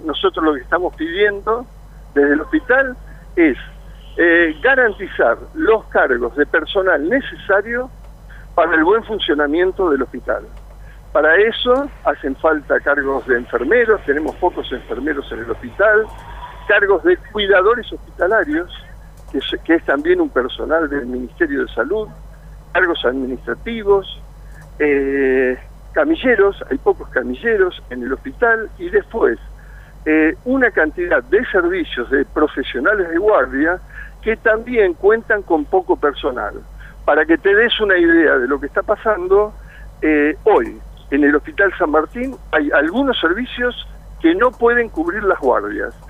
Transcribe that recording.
nosotros lo que estamos pidiendo desde el hospital es garantizar los cargos de personal necesarios para el buen funcionamiento del hospital. Para eso hacen falta cargos de enfermeros, tenemos pocos enfermeros en el hospital, cargos de cuidadores hospitalarios, que es también un personal del Ministerio de Salud, cargos administrativos, camilleros, hay pocos camilleros en el hospital, y después una cantidad de servicios de profesionales de guardia que también cuentan con poco personal. Para que te des una idea de lo que está pasando, hoy en el Hospital San Martín hay algunos servicios que no pueden cubrir las guardias.